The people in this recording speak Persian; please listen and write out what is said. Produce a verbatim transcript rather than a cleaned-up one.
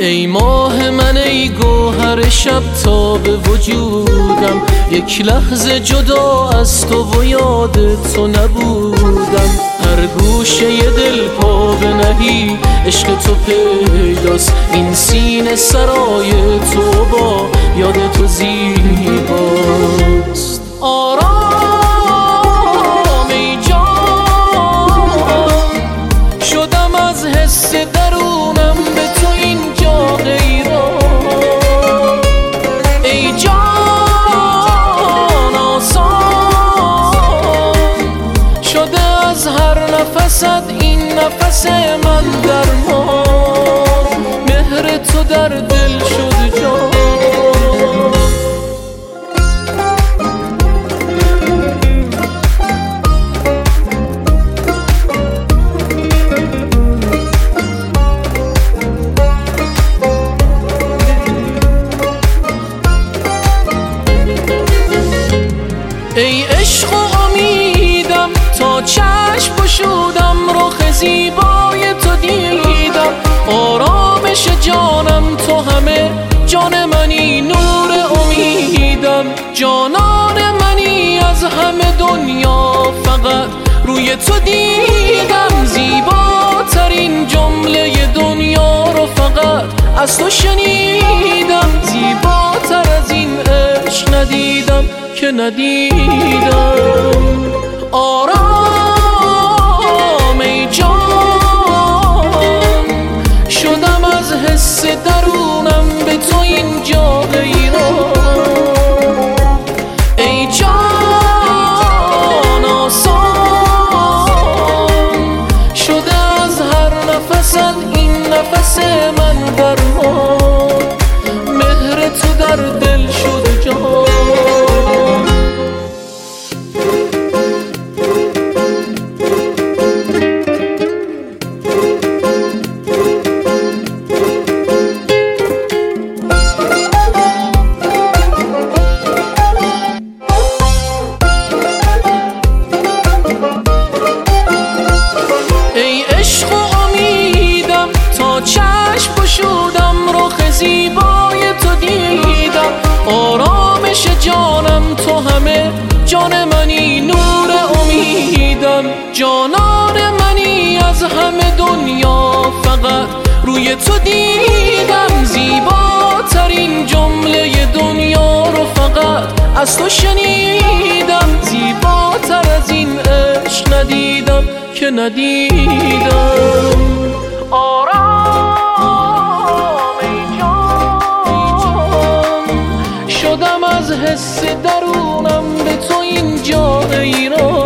ای ماه من ای گوهر شب تا به وجودم، یک لحظه جدا از تو و یاد تو نبودم. هر گوشه دل پا بنهی عشق تو پیداست، این سینه سرای تو با یاد تو زیباست. آرام ای جان شدم از حس درونم به تو اینجا غیران. ای جان آسان شده از هر نفست این نفس من درمان، مهر تو در دل شد جان. ای عشق و امیدم تا چشم گشودم رخ زیبای تو دیدم. آرامش جانم تو همه جان منی نور امیدم. جانان منی از همه دنیا فقط روی تو دیدم. زیباترین جمله دنیا رو فقط از تو شنیدم. زیباتر از این عشق ندیدم که ندیدم. آرام ای جان شدم از حس درونم به تو اینجا غیران. ای جان آسان شده از هر نفست این نفس من درمان، مهر تو در دل شد جان. چشم گشودم رخ زیبای تو دیدم. آرامش جانم تو همه جان منی نور امیدم. جانان منی از همه دنیا فقط روی تو دیدم. زیباترین جمله دنیا رو فقط از تو شنیدم. زیباتر از این عشق ندیدم که ندیدم. آرام ای جان شدم از حس درونم به تو اینجا غیران.